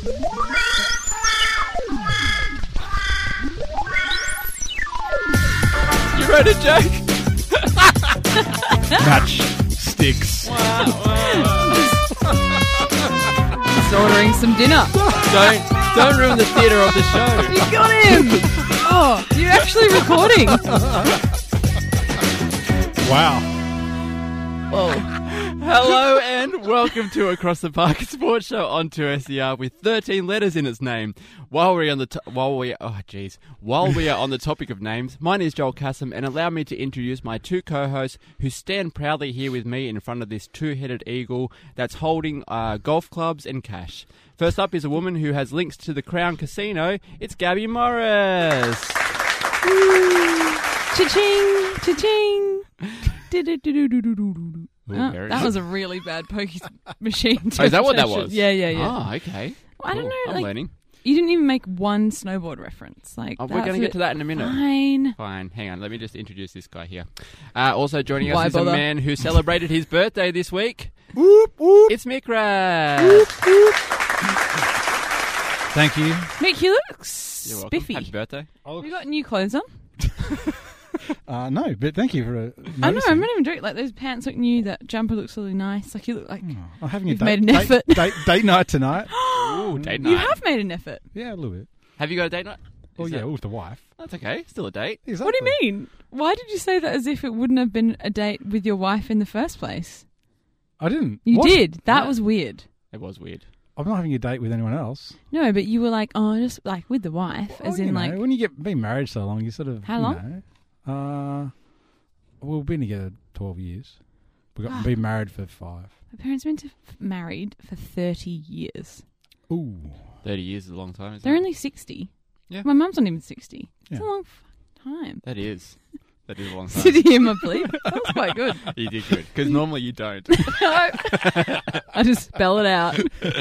You wrote a joke? Match sticks. Just ordering some dinner. Don't ruin the theatre of the show. You got him! Oh, you're actually recording. Wow. Whoa. Hello and welcome to Across the Park, a sports show on 2SER with 13 letters in its name. While we are on the topic of names, my name is Joel Kassam, and allow me to introduce my two co-hosts who stand proudly here with me in front of this two-headed eagle that's holding golf clubs and cash. First up is a woman who has links to the Crown Casino. It's Gabby Morris. Cha-ching! Cha-ching! That was a really bad pokey machine. Oh, is that what that was? Yeah. Oh, okay. Well, I don't know. I'm learning. You didn't even make one snowboard reference. We're going to get to that in a minute. Fine. Hang on. Let me just introduce this guy here. Also joining us is a man who celebrated his birthday this week. Whoop, whoop. It's Mick Rath. Whoop, whoop. Thank you. Mick, you look spiffy. Happy birthday. You got new clothes on? No, but thank you for I know, I'm not even joking. Like, those pants look new, that jumper looks really nice. Like, you look like I'm having you've made an effort. Date night tonight. Ooh, date night. You have made an effort. Yeah, a little bit. Have you got a date night? With the wife. That's okay. Still a date. Exactly. What do you mean? Why did you say that as if it wouldn't have been a date with your wife in the first place? I didn't. You What? did. That was weird. It was weird. I'm not having a date with anyone else. No, but you were like, just like with the wife, as in like... when you been married so long, you sort of... How long? We've been together 12 years. We've been married for 5. My parents have been married for 30 years. Ooh. 30 years is a long time, isn't They're it? only 60. Yeah. My mum's not even 60. It's Yeah. a long time. That is a long time. Did you hear my bleep? That was quite good. You did good. Because normally you don't. I just spell it out.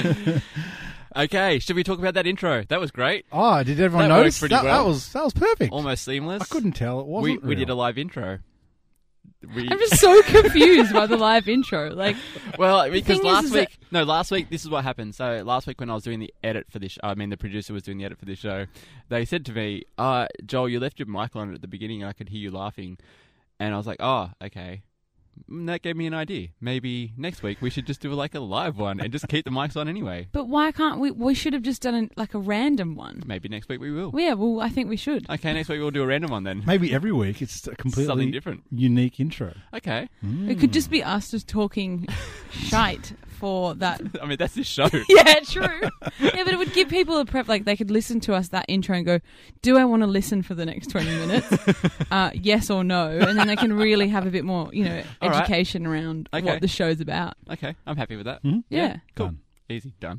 Okay, should we talk about that intro? That was great. Oh, did everyone That notice? worked pretty well. That was perfect. Almost seamless. I couldn't tell. It wasn't We did a real. live intro. I'm just so confused by the live intro. Like, Well, because thing is last week, this is what happened. So last week when I was doing the edit for this, the producer was doing the edit for this show, they said to me, Joel, you left your mic on at the beginning and I could hear you laughing. And I was like, oh, okay. And that gave me an idea. Maybe next week we should just do like a live one and just keep the mics on anyway. but why can't we? We should have just done a random one. Maybe next week we will. Yeah, well, I think we should. Okay, next week we'll do a random one then. Maybe every week it's a completely Something different. unique intro. Okay. It could just be us just talking shite for that. I mean, that's this show. Yeah, true. Yeah, but it would give people a prep. Like, they could listen to us that intro and go, do I want to listen for the next 20 minutes? Yes or no? And then they can really have a bit more, All right. education around Okay. what the show's about. Okay, I'm happy with that. Mhm. Yeah. Cool. Done. Easy. Done.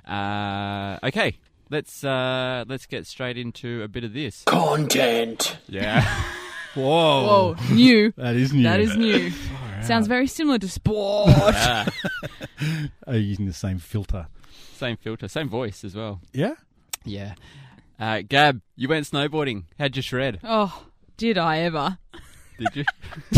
Okay. Let's get straight into a bit of this. Content. Yeah. Whoa, new. That is new. That is new. Far Sounds out. very similar to sport. Are you using the same filter? Same filter, same voice as well. Yeah? Yeah. Gab, you went snowboarding. How'd you shred? Oh, did I ever? Did you?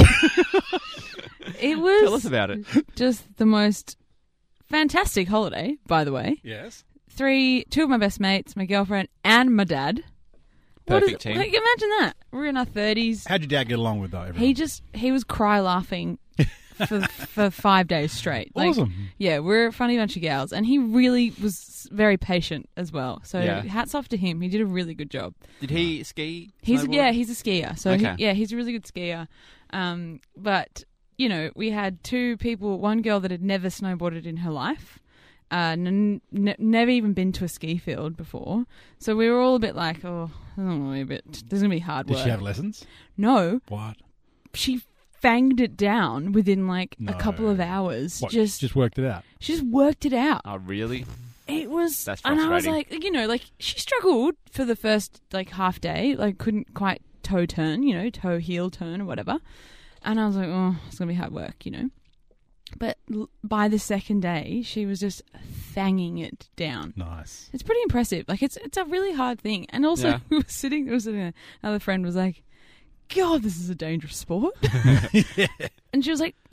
It was Tell us about it. just the most fantastic holiday, by the way. Yes. Two of my best mates, my girlfriend, and my dad. Perfect team. Like, imagine that. We're in our 30s. How'd your dad get along with that? Everyone? He was cry laughing for 5 days straight. Like, Awesome. Yeah, we're a funny bunch of gals, and he really was very patient as well. So Yeah. hats off to him. He did a really good job. Did he ski? He's snowboard? he's a skier. So Okay. he's a really good skier. But we had two people. One girl that had never snowboarded in her life. Never even been to a ski field before. So we were all a bit like, oh, I don't know, there's going to be hard Did work. she have lessons? No. What? She fanged it down within like No. a couple of hours. What? Just worked it out. she just worked it out. Oh, really? It was, That's and I was frustrating. like, she struggled for the first half day, couldn't quite toe turn, toe heel turn or whatever. And I was like, oh, it's gonna be hard work, But by the second day, she was just fanging it down. Nice. It's pretty impressive. It's a really hard thing. And also, Yeah. we were sitting there, another friend was like, God, this is a dangerous sport. And she was like, not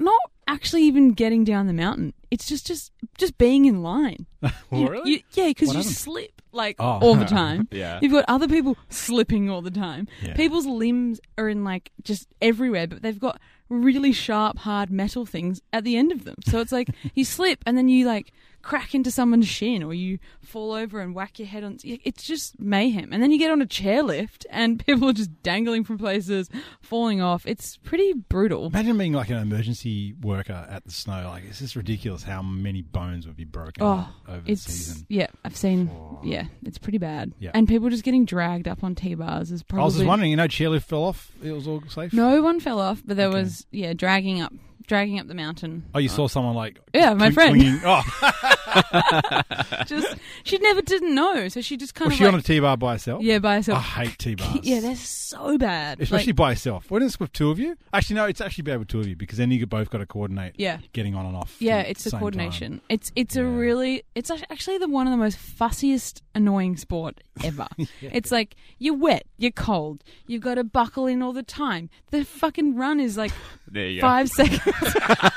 actually even getting down the mountain. It's just being in line. Really? Because What you happened? slip like Oh. all the time. Yeah. You've got other people slipping all the time. Yeah. People's limbs are in like just everywhere, but they've got really sharp, hard metal things at the end of them. So it's like you slip and then you like crack into someone's shin or you fall over and whack your head on. It's just mayhem. And then you get on a chairlift and people are just dangling from places, falling off. It's pretty brutal. Imagine being like an emergency worker at the snow. Like, it's just ridiculous how many bones would be broken Oh, over the It's season. I've seen. Oh. Yeah, it's pretty bad. Yeah. And people just getting dragged up on T-bars is probably. I was just wondering, chairlift fell off. It was all safe. No one fell off, but there Okay. was dragging up the mountain. Oh, you saw someone like My friend. clinging. Oh, Just she never didn't know, so she just kind was of she like, on a T-bar by herself? yeah by I herself. hate T-bars. Yeah, they're so bad. Especially Like, by yourself. Wouldn't it with two of you? Actually, no, it's actually better with two of you because then you both got to coordinate yeah. getting on and off. Yeah, at it's the the same coordination. time. It's Yeah. it's actually one of the most fussiest, annoying sport ever. Yeah. It's like you're wet, you're cold, you've got to buckle in all the time. The fucking run is like There you 5 seconds.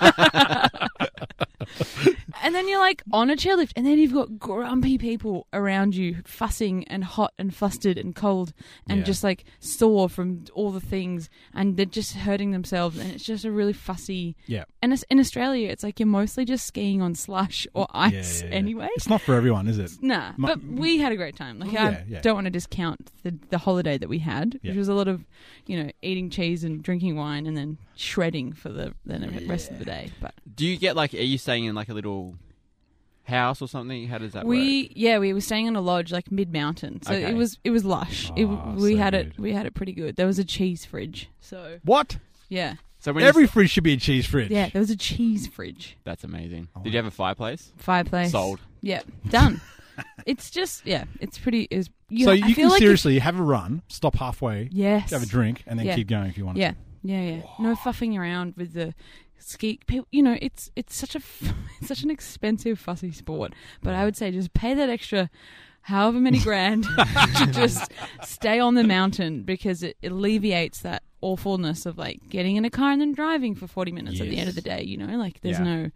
And then you're like on a chairlift, and then you've got grumpy people around you fussing and hot and flustered and cold and Yeah. just like sore from all the things, and they're just hurting themselves, and it's just a really fussy. Yeah. And in Australia, it's like you're mostly just skiing on slush or ice Yeah, yeah, yeah. anyway. It's not for everyone, is it? Nah, My- but we had a great time. Like Yeah, I yeah. don't want to discount the holiday that we had, Yeah. which was a lot of eating cheese and drinking wine and then shredding for the rest of the day. But Do you get like? Are you staying in like a little house or something? How does that work? we were staying in a lodge like mid mountain, so Okay. it was lush. Oh, We so had good. we had it pretty good. There was a cheese fridge, so What? yeah, So when Every fridge should be a cheese fridge. yeah, there was a cheese fridge, that's amazing. Oh, Did you have a fireplace? fireplace, Sold. Yeah, done. It's just it's pretty. So I you feel can like seriously have a run, stop halfway, yes, have a drink, and then Yeah. keep going if you want Yeah, to. yeah. No fuffing around with the ski. People, it's such it's such an expensive, fussy sport. But I would say just pay that extra, however many grand, to just stay on the mountain because it alleviates that awfulness of like getting in a car and then driving for 40 minutes at the end of the day. Like there's Yeah. no.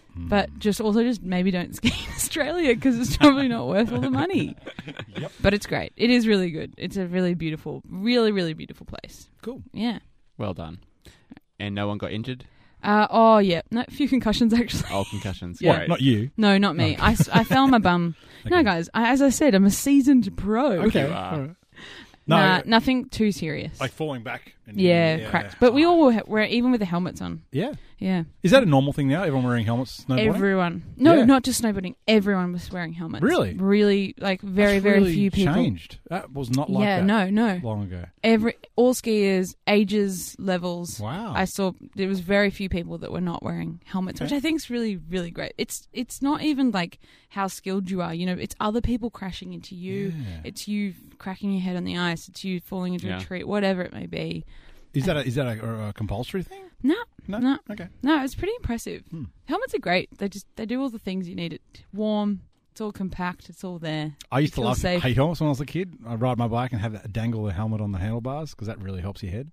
But just maybe don't ski in Australia because it's probably not worth all the money. Yep. But it's great. It is really good. It's a really beautiful, really, really beautiful place. Cool. Yeah. Well done. And no one got injured? Oh, yeah. No, a few concussions, actually. Oh, concussions. Yeah. Great. Not you. No, not me. Oh. I fell on my bum. No, Okay. guys, as I said, I'm a seasoned pro. Okay. You are. all right. Nah, No, nothing too serious. like falling back. And cracked. But we all were even with the helmets on. Yeah. Yeah. Is that a normal thing now? Everyone wearing helmets snowboarding? Everyone. No, Yeah. not just snowboarding. Everyone was wearing helmets. Really? Really, like very, That's very really few people. changed. That was not like Yeah, that no. long ago. All skiers, ages, levels. Wow. I saw there was very few people that were not wearing helmets, which Okay. I think is really, really great. It's not even like how skilled you are. It's other people crashing into you. Yeah. It's you cracking your head on the ice. It's you falling into Yeah. a tree, whatever it may be. Is that a compulsory thing? No, No. Okay. no, it's pretty impressive. Hmm. Helmets are great. They do all the things you need. It warm. It's all compact. It's all there. I used to Feel love safe. hate helmets when I was a kid. I'd ride my bike and have a dangle the helmet on the handlebars because that really helps your head.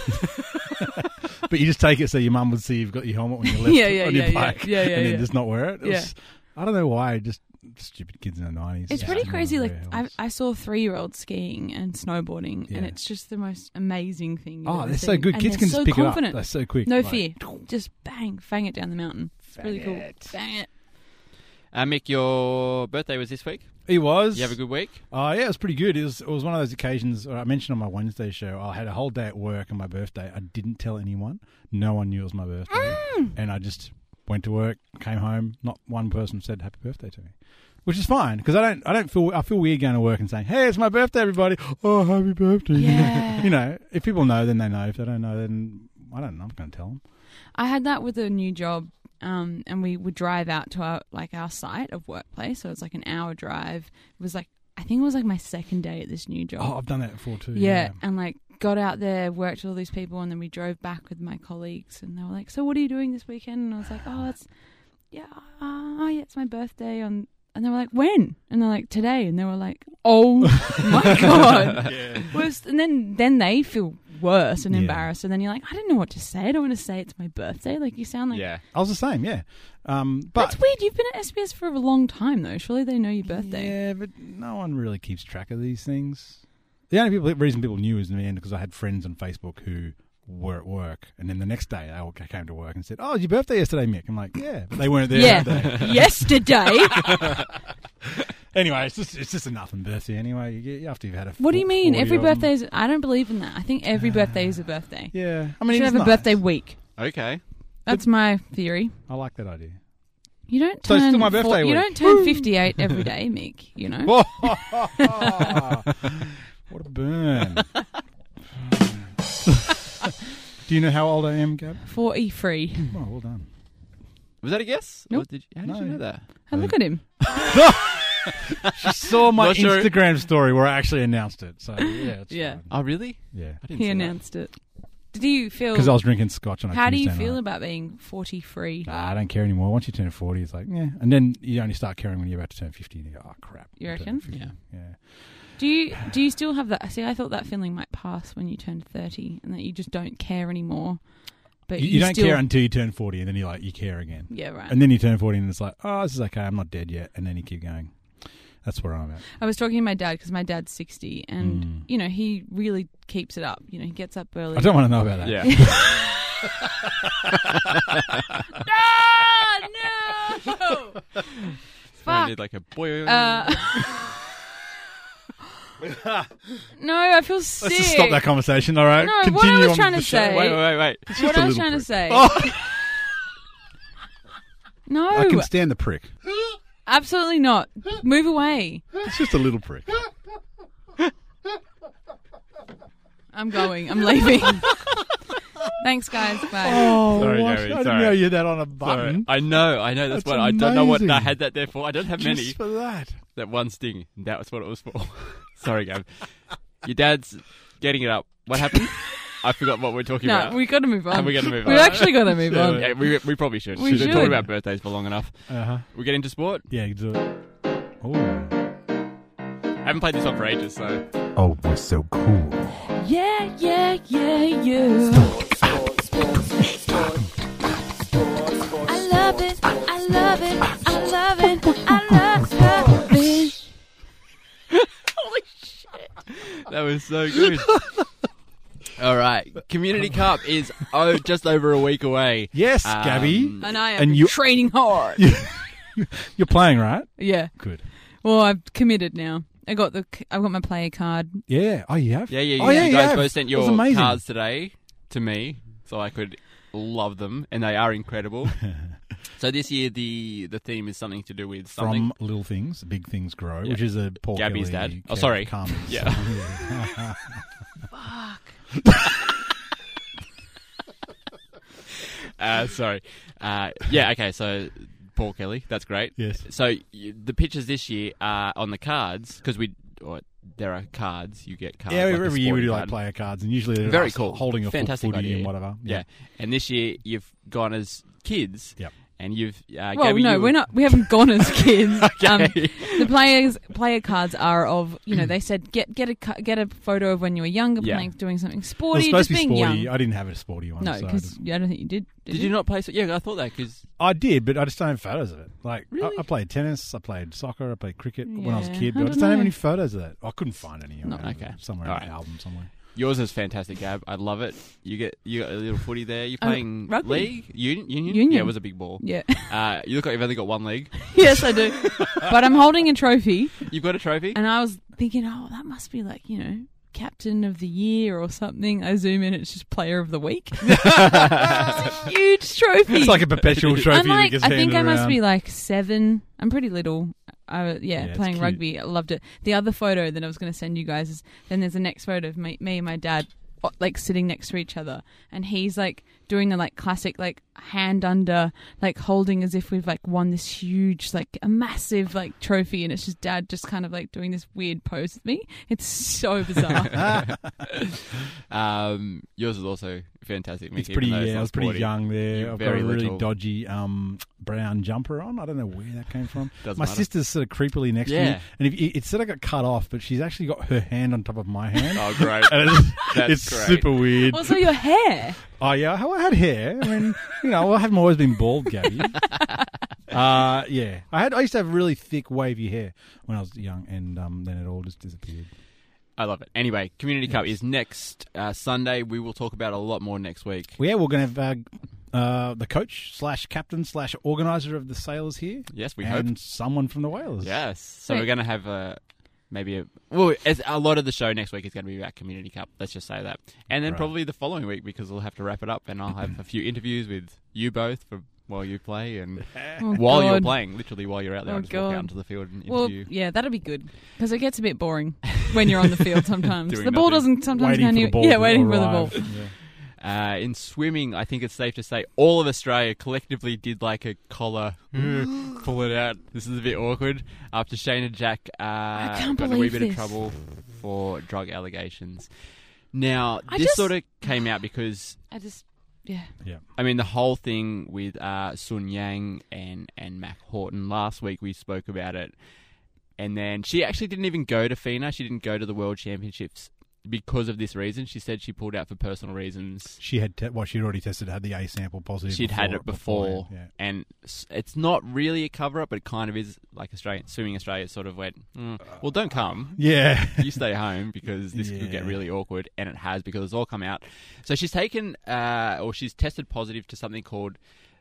But you just take it so your mum would see you've got your helmet when you're left Yeah, on your yeah, bike yeah, and then yeah. just not wear it. It Yeah. was- I don't know why, just stupid kids in the 90s. It's just pretty didn't crazy. wanna Like wear I, helmets. I saw 3-year-olds skiing and snowboarding, and Yeah. it's just the most amazing thing. you've Oh, ever they're so seen. good. And Kids they're can just so pick confident. it up. They're so quick. No like, fear. Just bang it down the mountain. It's really cool. it. Bang it. Mick, your birthday was this week. It was. You have a good week? Yeah, it was pretty good. It was one of those occasions I mentioned on my Wednesday show. I had a whole day at work on my birthday. I didn't tell anyone. No one knew it was my birthday, and I just went to work, came home. Not one person said happy birthday to me, which is fine because I feel weird going to work and saying, "Hey, it's my birthday, everybody! Oh, happy birthday!" Yeah. If people know, then they know. If they don't know, then I don't know. I'm going to tell them. I had that with a new job, and we would drive out to our site of workplace. So it's like an hour drive. It was like I think it was like my second day at this new job. Oh, I've done that before too. Yeah, and like got out there, worked with all these people, and then we drove back with my colleagues, and they were like, "So what are you doing this weekend?" And I was like, "Oh, it's my birthday on." And they were like, "When?" And they're like, "Today." And they were like, "Oh my god!" Yeah. And then they feel worse and Yeah. embarrassed. And then you're like, I don't know what to say. I don't want to say it's my birthday. Like, you sound like... Yeah. I was the same, yeah. But That's weird. You've been at SBS for a long time, though. Surely they know your birthday. Yeah, but no one really keeps track of these things. The only reason people knew is in the end because I had friends on Facebook who were at work, and then the next day they all came to work and said, "Oh, it's your birthday yesterday, Mick." I'm like, "Yeah," but they weren't there. Yeah. That day. Yesterday. Anyway, it's just a nothing birthday. Anyway, after you've had a. What do you mean? 40 Every of them. birthday is... I don't believe in that. I think every birthday is a birthday. Yeah, I You mean, should it's have a nice. birthday week. Okay. That's my theory. I like that idea. You don't So it's turn... still my birthday You week. don't turn 58 every day, Mick, you know? What a burn! Do you know how old I am, Gab? 43. Oh, well done. Was that a guess? Nope. Or how did you No. know that? Hey, look at him. She saw my Not sure- Instagram story where I actually announced it. So yeah, it's Yeah. fine. Oh, really? Yeah. I didn't He see that. announced it. Did you feel... Because I was drinking scotch on a How do you Tuesday feel night. about being 43? I don't care anymore. Once you turn 40, it's like, yeah. And then you only start caring when you're about to turn 50. And you go, oh, crap. You I'm turning reckon? 50. Yeah. Yeah. Do you still have that? See, I thought that feeling might pass when you turned 30 and that you just don't care anymore. But You don't still... care until you turn 40, and then you're like, you care again. Yeah, right. And then you turn 40, and it's like, oh, this is okay. I'm not dead yet. And then you keep going. That's where I'm at. I was talking to my dad because my dad's 60 and, Mm. you know, he really keeps it up. You know, he gets up early. I don't want to know about that. Yeah. No! I Fuck. did like a boy. No, I feel sick. Let's just stop that conversation, all right? No, what I Continue was on trying with to the show. say- Wait. It's What just a I was little trying to prick. say. Oh, No, I can stand the prick. absolutely not. Move away. It's just a little prick. I'm going. I'm leaving. Thanks, guys. Bye. Oh, Sorry, what? Gary, I didn't sorry. know you had that on a Sorry. button. I know. That's That's what I don't know what I amazing. had that there for. I don't have many. Just for that. That one sting. That was what it was for. Sorry, Gav. Your dad's getting it up. What happened? I forgot what we're talking No, about. we got to move on. And we got to move We've on. actually got to move on. Yeah, we probably should. We We've been should. talking about birthdays for long enough. Uh-huh. We get into sport. Yeah, you do it. Oh. I haven't played this song for ages, so Oh, we're so cool. Yeah. I love it. I love it. I love it. I love it. Holy shit. that was so good. All right, Community Cup is just over a week away. Yes, Gabby. And I am And you- training hard. You're playing, right? Yeah. Good. Well, I've committed now. I've got my player card. Yeah. Oh, you have? Yeah. Oh, yeah, you you guys have. both sent It was your amazing. cards today to me, so I could love them, and they are incredible. So this year, the theme is something to do with something. From Little Things, Big Things Grow, Yeah. which is a Paul Gabby's Kelly. dad. Oh, sorry. Carmen's Yeah. song. Sorry. Yeah. Okay. So Paul Kelly, that's great. Yes. So the pictures this year are on the cards because there are cards. You get cards. Yeah, like a every year we sporting do like card. player cards, and usually they're Very us cool. holding a Fantastic footy idea. and whatever. Yeah. And this year you've gone as kids. Yep. And you've Well, Gabby, no, you we're not. We haven't gone as kids. Okay. The player cards are of, you know, they said get a photo of when you were younger, Yeah. playing, doing something It was sporty, supposed just to be being sporty. young. I didn't have a sporty one. No, so because I don't think you did. Did you not play? Yeah, I thought that because I did, but I just don't have photos of it. Like, Really? I played tennis, I played soccer, I played cricket when I was a Yeah, kid, I but I just don't don't have know. any photos of that. I couldn't find any. No. Okay. Somewhere All in right. the album somewhere. yours is fantastic, Gab. I love it. You got a little footy there. You're Oh, playing rugby. league union. Union. Yeah, it was a big ball. Yeah. You look like you've only got one leg. Yes, I do. But I'm holding a trophy, You've got a trophy. and I was thinking, oh, that must be like, you know, captain of the year or something. I zoom in, it's just player of the week. It's a huge trophy. It's like a perpetual trophy I'm like, that gets I think handed I must around. be like 7. I'm pretty little. Yeah, it's Playing cute. rugby. I loved it. The other photo that I was going to send you guys is then there's the next photo of me and my dad like sitting next to each other, and he's like doing the like classic like hand under, like holding as if we've like won this huge, like a massive like trophy, and it's just Dad just kind of like doing this weird pose with me. It's so bizarre. Yours is also fantastic. It's pretty. Yeah, I was pretty young there. You're I've got very a really little. dodgy brown jumper on. I don't know where that came from. Doesn't My matter. sister's sort of creepily next to Yeah. me, and if it sort of got cut off, but she's actually got her hand on top of my hand. Oh, great. And it's That's great. super weird. Also, your hair. Oh yeah, I had hair. I mean, I haven't always been bald, Gabby. Yeah, I used to have really thick, wavy hair when I was young, and then it all just disappeared. I love it. Anyway, Community Cup is next Sunday. We will talk about a lot more next week. Well, yeah, we're going to have the coach / captain / organizer of the Sailors here. Yes, we and hope. someone from the Whalers. Yes. So Great. we're going to have a lot of the show next week is going to be about Community Cup. Let's just say that. And then Right. probably the following week, because we'll have to wrap it up, and I'll have a few interviews with you both while you play and Oh, while you're God. playing, literally while you're out there. Oh, I'll just walk God. out into the field and Well, interview. yeah, that'll be good because it gets a bit boring when you're on the field sometimes. Doing The ball nothing. doesn't sometimes Waiting go for the near. ball. Yeah, to waiting for the ball. arrive. Yeah. In swimming, I think it's safe to say all of Australia collectively did like a collar, pull it out. This is a bit awkward. After Shane and Jack can't got in a wee believe bit of this. trouble for drug allegations. Now, I this just- sort of came out because, Yeah. I mean, the whole thing with Sun Yang and Mac Horton, last week we spoke about it. And then she actually didn't even go to FINA. She didn't go to the World Championships because of this reason. She said she pulled out for personal reasons. She had she'd already tested, had the A sample positive. She'd had it before, Yeah. and it's not really a cover-up, but it kind of is. Like Swimming Australia sort of went, well, don't come. Yeah. You stay home because this could get Yeah. really awkward, and it has because it's all come out. So she's taken, or she's tested positive to something called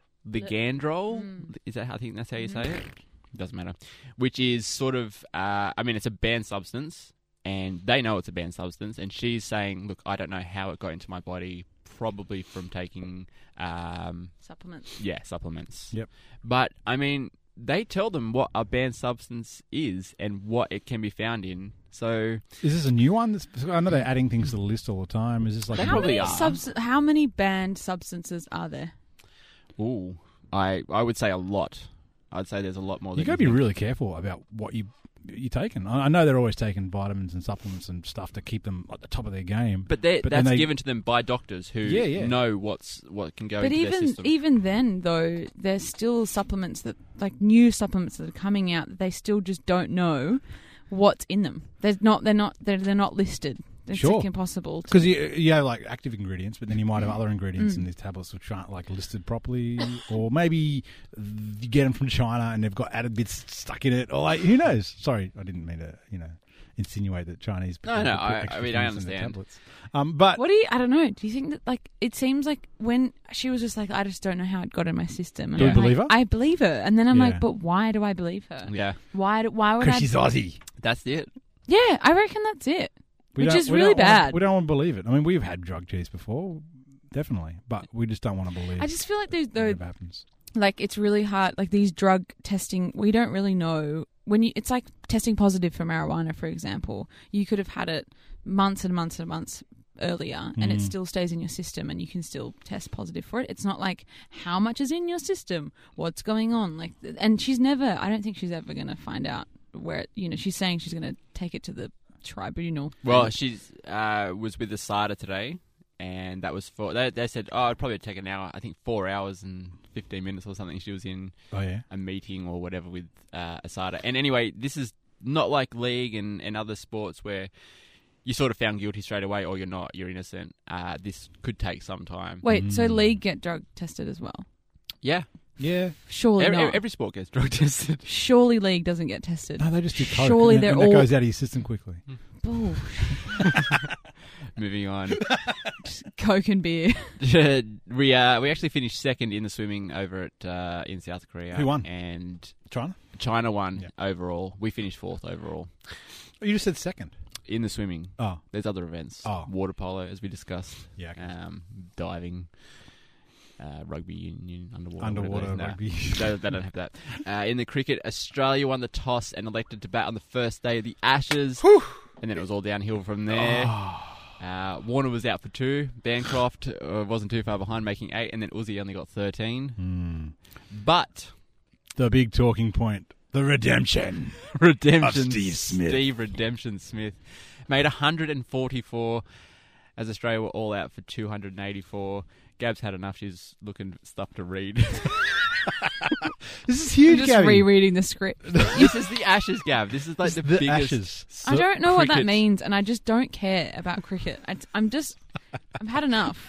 Ligandrol. Is that I think that's how you say it? Doesn't matter. Which is sort of, it's a banned substance, and they know it's a banned substance, and she's saying, look, I don't know how it got into my body, probably from taking Supplements. yeah, supplements. Yep. But, I mean, they tell them what a banned substance is and what it can be found in. So, Is this a new one? I know they're adding things to the list all the time. Is this like They How probably many, are. how many banned substances are there? ooh, I would say a lot. I'd say there's a lot more than you got to be think. really careful about what you're taking. I know they're always taking vitamins and supplements and stuff to keep them at the top of their game. But then that's they- given to them by doctors who know what can go But into their system. even then, though, there's still supplements new supplements that are coming out that they still just don't know what's in them. They're not listed. It's Sure. like impossible. Because you have like active ingredients, but then you might have other ingredients in these tablets which aren't like listed properly, or maybe you get them from China and they've got added bits stuck in it, or like who knows? Sorry, I didn't mean to insinuate that Chinese. No, people put I extra mean, I things in their understand. tablets. But What do you? I don't know. Do you think that it seems like when she was just like, I just don't know how it got in my system. And Do you I'm believe like, her? I believe her, and then I'm Yeah. like, but why do I believe her? Yeah, Why would because I? she's Aussie, that's it. Yeah, I reckon that's it. We Which don't- is we really don't wanna- bad. we don't want to believe it. I mean, we've had drug cheese before, definitely, but we just don't want to believe. I just feel like there's that though. it happens. Like it's really hard, like these drug testing, we don't really know when it's like testing positive for marijuana, for example. You could have had it months and months and months earlier and it still stays in your system and you can still test positive for it. It's not like how much is in your system, what's going on, like, and I don't think she's ever going to find out where, she's saying she's going to take it to the tribunal. Well, she's was with the SADA today, and that was for. They said, it'd probably take an hour. I think 4 hours and 15 minutes or something. She was in Oh yeah. a meeting or whatever with ASADA. And anyway, this is not like league and other sports where you're sort of found guilty straight away, or you're not. You're innocent. This could take some time. Wait, so league get drug tested as well? Yeah, Yeah. Surely not. every sport gets drug tested. Surely league doesn't get tested. No, they just do coke. Surely and they're that all- goes out of your system quickly. Bull. Moving on. Coke and beer. we actually finished second in the swimming over at in South Korea. Who won? And China? China won Yeah. overall. We finished fourth overall Oh, you just said second. in the swimming. Oh, There's other events. Oh. Water polo, as we discussed. yeah. Okay. Diving. Rugby union, underwater. Underwater whatever it is. Nah, rugby. they don't have that. In the cricket, Australia won the toss and elected to bat on the first day of the Ashes. And then it was all downhill from there. Warner was out for 2. Bancroft wasn't too far behind, making 8, and then Uzi only got 13. But The big talking point, the redemption. Redemption Of Steve Smith. Steve Redemption Smith made 144 as Australia were all out for 284. Gab's had enough. She's looking for stuff to read. This is huge, I'm just Gabby. rereading the script. This is the Ashes, Gab. This is like the biggest. Ashes. I don't know what that cricket- means, and I just don't care about cricket. I've had enough.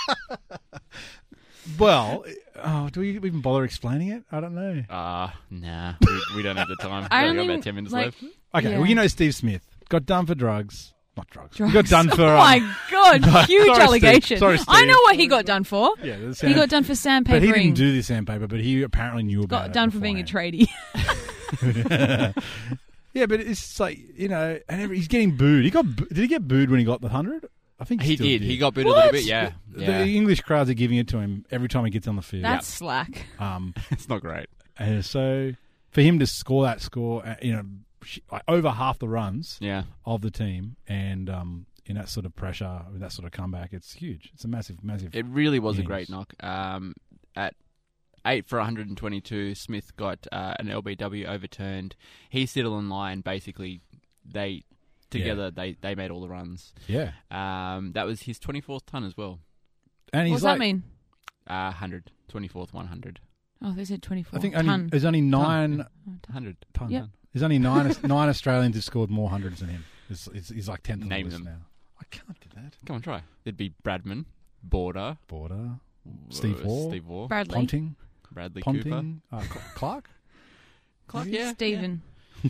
Well, do we even bother explaining it? I don't know. Nah. We don't have the time. I We've got only, about 10 minutes like- left. Okay, Yeah. well, you know Steve Smith got done for drugs. Not drugs. Drugs. He got done for... Oh my god, huge Sorry, allegation. Steve. Sorry, Steve. I know what he got done for. Yeah, the He sand- got done for But he didn't sandpapering. do the sandpaper, but he apparently knew about it. Got done for being a beforehand. tradie. Yeah, but it's like, and he's getting booed. Did he get booed when he got the 100? I think He still did. He got booed a What? little bit, yeah. The English crowds are giving it to him every time he gets on the field. That's slack. It's not great. And so for him to score that score, like over half the runs Yeah. of the team, and in that sort of pressure, with that sort of comeback, it's huge. It's a massive, massive. It really was a innings. great knock. At 8 for 122, Smith got an LBW overturned. He's still in line. Basically, they made all the runs. Yeah, That was his 24th ton as well. and he's What's like, that mean? 100, 24th 100, Oh, they said 24. I think ton. there's only 9 100. ton. Yep. There's only nine Australians who scored more hundreds than him. He's like 10th on the Name list them. now. I can't do that. Come on, try. There'd be Bradman, Border, Border, Steve Waugh, Bradley. Ponting, Bradley Cooper. Ponting, Clark. Clark, Maybe? yeah. Stephen.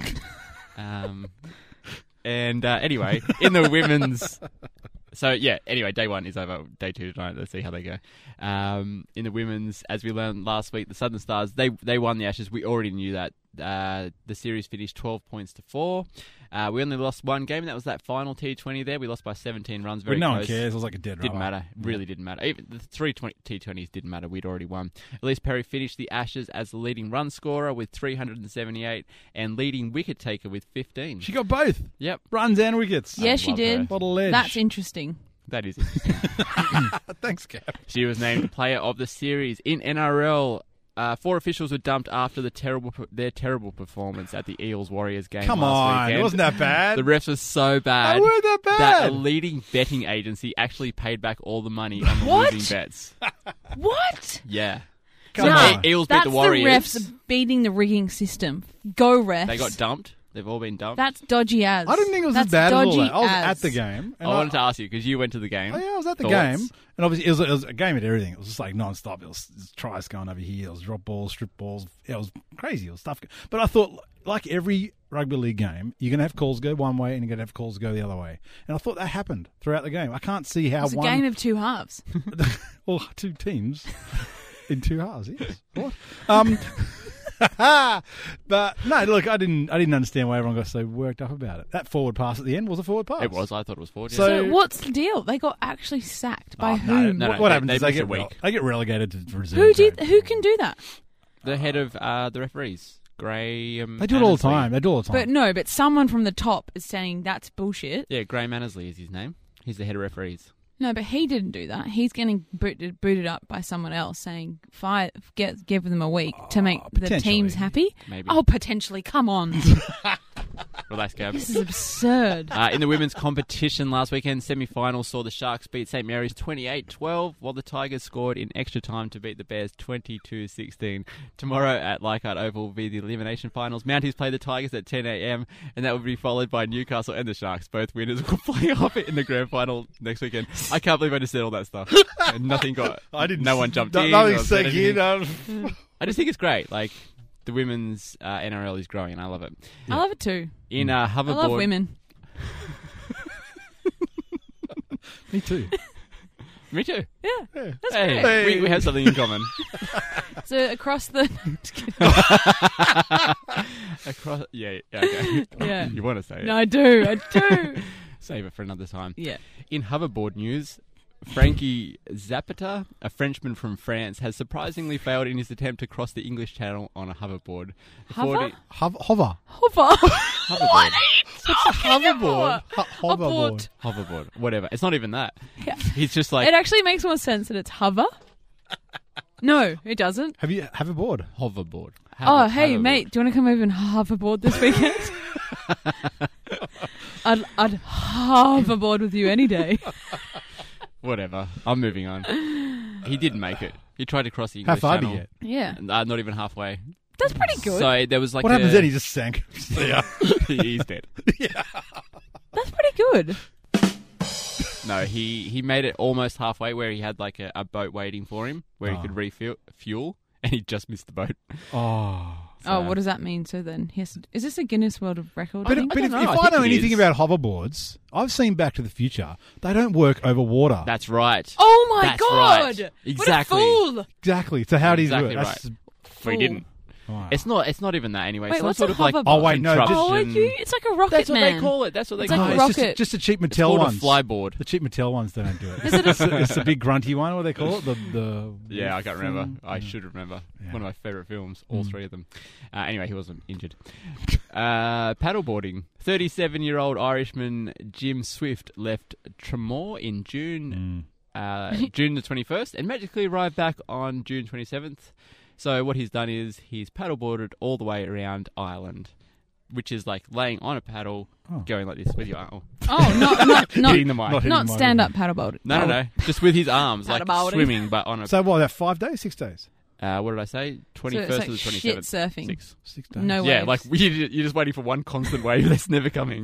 And anyway, in the women's... So, yeah, anyway, day 1 is over. Day 2 tonight. Let's see how they go. In the women's, as we learned last week, the Southern Stars, they won the Ashes. We already knew that. The series finished 12 points to 4. We only lost one game, and that was that final T20 there. We lost by 17 runs. Very But no close. one cares. It was like a dead rubber. Didn't matter. Really didn't matter. Even the 3 T20s didn't matter. We'd already won. Elise Perry finished the Ashes as the leading run scorer with 378 and leading wicket taker with 15. She got both Yep. runs and wickets. Yeah, she love did. her. What a ledge. That's interesting. That is interesting. Thanks, Cap. She was named Player of the Series in NRL. 4 officials were dumped after their terrible performance at the Eels-Warriors game Come last on, weekend. it wasn't that bad. The refs were so bad They weren't that that bad. a leading betting agency actually paid back all the money on the What? losing bets. What? Yeah. Come So on. Eels beat That's the Warriors. the refs beating the rigging system. Go refs. They got dumped. They've all been dumped. That's dodgy as. I didn't think it was That's as bad as all dodgy that. I was as. at the game. I wanted to ask you because you went to the game. Oh, yeah, I was at the Thoughts? game. And obviously, it was a game at everything. It was just like non-stop. It was tries going over here. It was drop balls, strip balls. It was crazy. It was stuff. But I thought, like every rugby league game, you're going to have calls go one way and you're going to have calls go the other way. And I thought that happened throughout the game. I can't see how It's a one... game of two halves. well, 2 teams in 2 halves, yes. What? But no, look, I didn't understand why everyone got so worked up about it. That forward pass at the end was a forward pass. It was. I thought it was forward. So- So what's the deal? They got actually sacked by Oh, whom? no, what they- happens they is they missed get, a week. they get relegated to reserve. Who did? grade. Who can do that? The head of the referees, Graham. They do it all the Annesley. time. They do it all the time. But no, but someone from the top is saying that's bullshit. Yeah, Graham Annesley is his name. He's the head of referees. No, but he didn't do that. He's getting booted up by someone else saying, give them a week to make the potentially. teams happy. Maybe. Oh, potentially. Come on. Relax, Gab. This is absurd. In the women's competition last weekend, semi-final saw the Sharks beat St. Mary's 28-12, while the Tigers scored in extra time to beat the Bears 22-16. Tomorrow at Leichhardt Oval will be the elimination finals. Mounties play the Tigers at 10 a.m, and that will be followed by Newcastle and the Sharks. Both winners will play off it in the grand final next weekend. I can't believe I just said all that stuff. And nothing got... No one jumped in. Nothing or said sank anything. in. I just think it's great. Like, the women's NRL is growing, and I love it. I love it too. In I hoverboard... love women. Me too. Me too. Yeah. Yeah. That's Hey, great. we have something in common. So across the... Across, okay. Yeah. You want to say it? No, I do. Save it for another time. Yeah. In hoverboard news, Frankie Zapata, a Frenchman from France, has surprisingly failed in his attempt to cross the English Channel on a hoverboard. The Hover? 40 Hover. Hover. hoverboard. Hoverboard. Hoverboard. Hoverboard. Whatever. It's not even that. Yeah. He's just like It actually makes more sense that it's hover. No, it doesn't. Have a board? hoverboard. Oh, hey, Hoverboard. mate, do you want to come over and hoverboard this weekend? I'd hoverboard with you any day. Whatever. I'm moving on. He didn't make it. He tried to cross the How English far did Channel. you get? Yeah, Not even halfway. that's pretty good. So there was like What happens then? He just sank. Yeah. He's dead. That's pretty good. No, he made it almost halfway where he had like a boat waiting for him where he could refuel, and he just missed the boat. Oh. Oh, what does that mean? So then, is this a Guinness World of Record But, thing? but if know. I I know think it anything is. about hoverboards, I've seen Back to the Future. They don't work over water. That's right. Oh my That's god! right. Exactly. What a fool! Exactly. So how do you do Exactly it? That's But he didn't. wow. It's not even that anyway. Wait, Some what's sort a of like hoverboard? Oh, wait, no, just- Oh, propulsion- it's like a rocket That's what man. they call it. That's what they It's call like it. a No, rocket. just a cheap It's Mattel called ones. a flyboard. The cheap Mattel ones, they don't do it. Is it a It's the big grunty one. What do they call it? The Yeah, I can't remember. thing? I should remember. Yeah. One of my favourite films, all three of them. Anyway, he wasn't injured. Paddleboarding. 37-year-old Irishman Jim Swift left Tremor in June June the 21st and magically arrived back on June 27th. So what he's done is he's paddleboarded all the way around Ireland, which is like laying on a paddle, going like this with your arm. Oh, not Hitting the mic. hitting not the stand up paddleboard. No. Just with his arms, like Paddleboarding. swimming, but on a... So what? That 5 days, 6 days, what did I say? 21st So it's like to the 27th. shit surfing. 6. 6 days. No Yeah, waves. like you're just waiting for one constant wave that's never coming.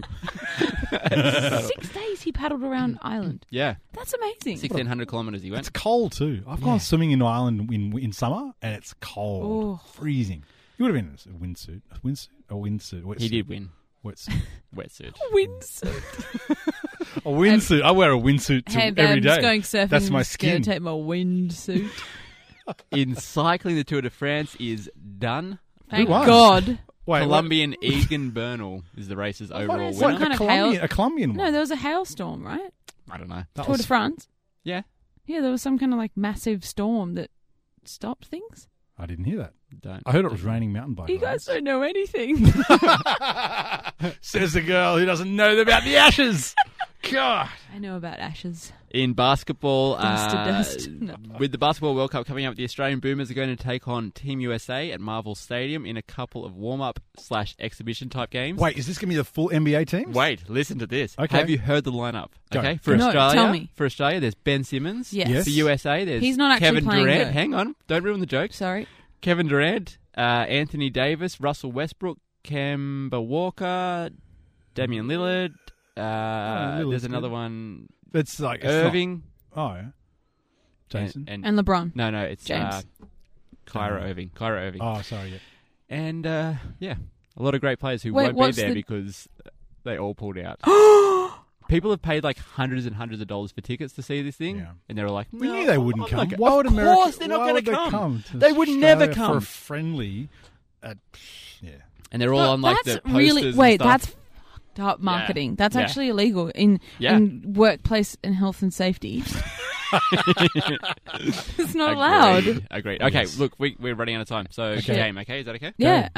6 days he paddled around Ireland. Yeah, That's amazing. 1,600 kilometres he It's went. cold too. I've gone swimming in Ireland in summer, and it's cold, Oh. freezing. You would have been in a windsuit, a windsuit. He did win. Wetsuit. Wetsuit. Windsuit. A windsuit. I wear a windsuit Hey, babe, every I'm day. just going surfing. That's my I'm just gonna skin. take my windsuit. In cycling, the Tour de France is done. Thank won? God. Wait, Colombian Egan Bernal is the race's overall is What, winner. Kind of a Colombian one? No, there was a hailstorm, right? I don't know. That Tour de was- France. Yeah, Yeah, there was some kind of like massive storm that stopped things. I didn't hear that. don't. I heard it was raining mountain bike You guys rides. don't know anything. Says the girl who doesn't know about the Ashes. God. I know about ashes. In basketball, Dust to dust. No. with the Basketball World Cup coming up, the Australian Boomers are going to take on Team USA at Marvel Stadium in a couple of warm-up / exhibition type games. Wait, is this going to be the full NBA team? Wait, listen to this. Okay. Have you heard the lineup? Go. Okay, for No, Australia, tell me. For Australia, there's Ben Simmons. Yes. Yes. For USA, there's He's not actually Kevin playing, Durant. though. Hang on, don't ruin the joke. Sorry. Kevin Durant, Anthony Davis, Russell Westbrook, Kemba Walker, Damian Lillard. Lillard's There's another good. one, It's like it's Irving. Not, yeah. Jason. And And LeBron. no, it's James. Kyra Irving. Kyra Irving. Oh, sorry. Yeah. And yeah, a lot of great players who Wait, won't be what's there the- because they all pulled out. People have paid like hundreds and hundreds of dollars for tickets to see this thing, Yeah. and they're like, We no, knew they wouldn't I'm come. not go- Why would of America? course they're not why going would to they come. come to They would never Australia come. for a friendly. Yeah. And they're all on like the that's posters really and wait. stuff. That's fucked up marketing. That's Yeah. actually illegal in workplace and health and safety. It's not allowed. Agreed. Okay, Yes. look, we're running out of time. So Okay. game, okay? Is that okay? Yeah.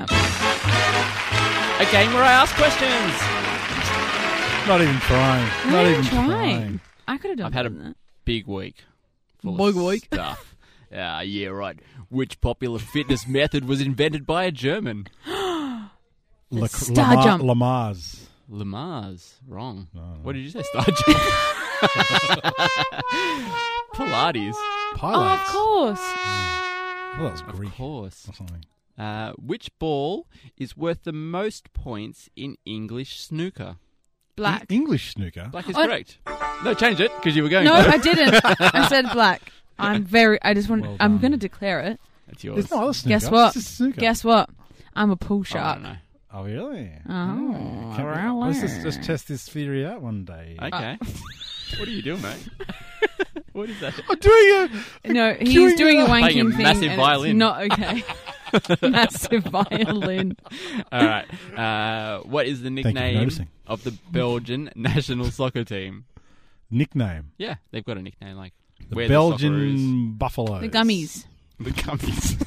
A game where I ask questions. Not even trying. Not even trying. trying. I could have done I've had better than that. Big week. Full Big of week. stuff. Yeah, right. Which popular fitness method was invented by a German? Star jump. Lamar's. Lamar's. Wrong. No. What did you say? Star jump. Pilates. Oh, of Pilates. course. Well, that was Of Greek course. or something. Which ball is worth the most points in English snooker? Black. English snooker. Black is Oh, correct. No, change it because you were going. No, for it. I didn't. I said black. I just want. Well I'm done. going to declare it. That's yours. There's no other snooker. Guess what? It's just snooker. Guess what? I'm a pool Oh, I shark. don't know. Oh, really? Oh, Can we- really? let's just test this theory out one day. Okay. What are you doing, mate? What is that? I'm doing it. No, Queuing he's doing a it up. Playing a wanking thing. massive and violin. It's not okay. Massive violin. All right. What is the you for nickname noticing. of the Belgian national soccer team? Nickname. Yeah, they've got a nickname like The we're Belgian Buffaloes. The gummies. The Gummies.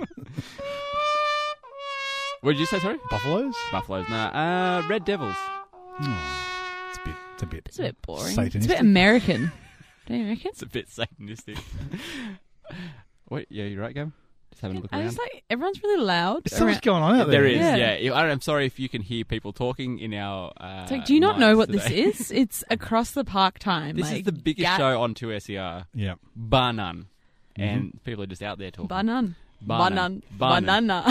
What did you say? Sorry, Buffaloes? Buffaloes. Nah, Red Devils. It's a bit It's a bit boring. It's a Satanistic. bit American. Don't you reckon? It's a bit satanistic. Wait, yeah, you're right, Gavin? Just having a look I around. just like everyone's really loud. There's so much going on out There there. is, Yeah. yeah. I'm sorry if you can hear people talking in our. It's like, do you not know mics what today. this is? It's across the park time. This like, is the biggest show on 2SER, Yeah. bar none. And people are just out there talking. Banan. Banan. Banana.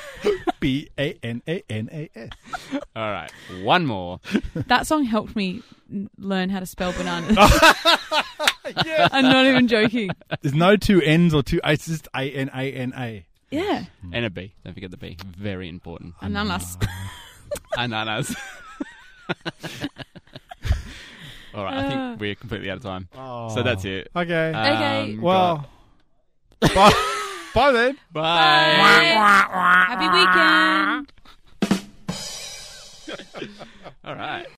Bananas. All right, one more. That song helped me learn how to spell bananas. I'm not even joking. There's no two N's or two A's. It's just A-N-A-N-A. Yeah. And a B. Don't forget the B. Very important. Ananas. Ananas. All right, I think we're completely out of time. Oh. So that's it. Okay. Okay. Well, bye. Bye then. Bye. Happy weekend. All right.